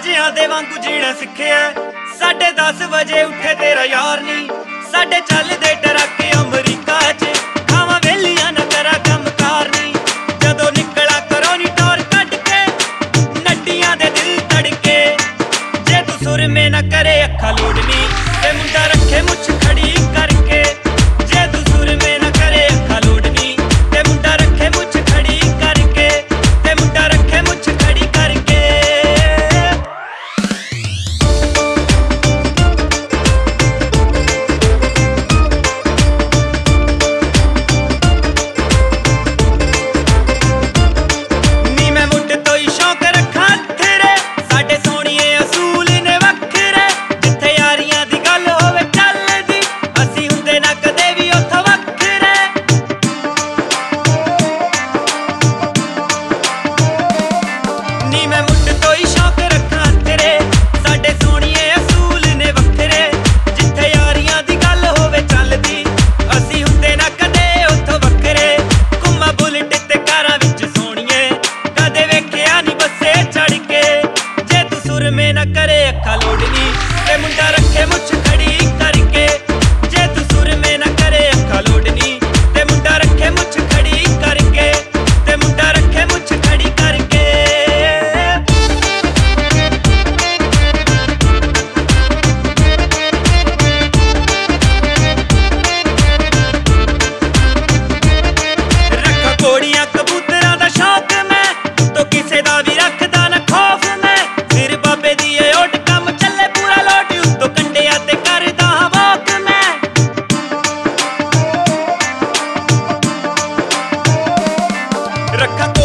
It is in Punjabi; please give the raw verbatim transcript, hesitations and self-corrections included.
ਰਾਜਿਆਂ ਦੇ ਵਾਂਗੂ ਜੀਣਾ ਸਿੱਖਿਆ। ਸਾਢੇ ਦਸ ਵਜੇ ਉੱਠੇ ਤੇਰਾ ਯਾਰ ਨੀ, ਸਾਡੇ ਚੱਲਦੇ ਟਰੱਕ ਅਮਰੀਕਾ 'ਚ। ਖਾਵਾਂ ਵੇਲੀਆਂ ਨਾ ਕਰਾਂ ਕੰਮ ਕਾਰ ਨੀ, ਜਦੋਂ ਨਿਕਲਾ ਕਰੋ ਨੀ ਟੌਰ ਕੱਢ ਕੇ ਨੱਡੀਆਂ ਦੇ ਦਿਲ ਤੜਕੇ। ਜੇ ਤੂੰ ਸੁਰਮੇ ਨਾ ਕਰੇ ਅੱਖਾਂ ਲੋੜਨੀ ਤੇ ਮੁੰਡਾ ਰੱਖੇ ਮੁੱਛ ਖੜੀ ਕਰਕੇ। ਜੇ ਤੂੰ ਸੁਰਮੇ ਨਾ ਕਰੇ ਅੱਖਾਂ ਲੋੜਨੀ ਤੇ ਮੁੰਡਾ ਰੱਖੇ ਮੁੱਛ ਖੜੀ ਕਰਕੇ, ਤੇ ਮੁੰਡਾ ਰੱਖੇ ਮੁੱਛ ਖੜੀ ਕਰਕੇ। ਨੀ ਮੈਂ ਮੁੱਢ ਤੋਂ ਹੀ ਸ਼ੌਕ ਰੱਖਾਂ ਤੇਰੇ, ਸਾਡੇ ਸੋਹਣੀਏ ਅਸੂਲ ਨੇ ਵੱਖਰੇ। ਜਿੱਥੇ ਯਾਰੀਆਂ ਦੀ ਗੱਲ ਹੋਵੇ ਚੱਲਦੀ, ਅਸੀਂ ਹੁੰਦੇ ਨਾ ਕਦੇ ਵੀ ਉੱਥੋਂ ਵੱਖਰੇ। ਨੀ ਮੈਂ ਮੁੱਢ ਤੋਂ ਹੀ ਸ਼ੌਕ ਰੱਖਾਂ ਤੇਰੇ, ਸਾਡੇ ਸੋਹਣੀਏ ਅਸੂਲ ਨੇ ਵੱਖਰੇ। ਜਿੱਥੇ ਯਾਰੀਆਂ ਦੀ ਗੱਲ ਹੋਵੇ ਚੱਲਦੀ, ਅਸੀਂ ਹੁੰਦੇ ਨਾ ਕਦੇ ਉੱਥੋਂ ਵੱਖਰੇ। ਘੁੰਮਾ ਬੁਲਟ ਤੇ ਕਾਰਾਂ ਵਿੱਚ ਸੋਹਣੀਏ, ਕਦੇ ਵੇਖਿਆ ਨੀ ਬੱਸੇ ਚੜ ਕੇ। ਜੇ ਤੂੰ ਸੁਰਮੇ ਨਾ ਕਰੇ ਅੱਖਾਂ ਲੋੜਨੀ ਤੇ ਮੁੰਡਾ ਰੱਖੇ ਮੁੱਛ ਖੜੀ ਕਰਕੇ। ਜੇ ਤੂੰ ਸੁਰਮੇ ਨਾ ਕਰੇ ਅੱਖਾਂ ਲੋੜਨੀ ਤੇ ਮੁੰਡਾ ਰੱਖੇ ਮੁੱਛ ਖੜੀ ਕਰਕੇ, ਤੇ ਮੁੰਡਾ ਰੱਖੇ ਮੁੱਛ ਖੜੀ ਕਰਕੇ। ਰੱਖਾਂ ਘੋੜੀਆਂ ਕਬੂਤਰਾਂ ਦਾ ਸ਼ੌਕ ਮੈਂ, ਤੋਂ ਕਿਸੇ ਦਾ ਵੀ ਰੱਖਦਾ ਨਾ ਖੌਫ ਮੈਂ। ਫਿਰ ਬਾਬੇ ਦੀ ਏ ਓਟ ਕੰਮ ਚੱਲੇ ਪੂਰਾ ਲੋਟ, ਉੱਤੋਂ ਕੰਡਿਆਂ ਤੇ ਕਰਦਾ ਹਾਂ ਵਾਕ ਮੈਂ। ਰੱਖਾਂ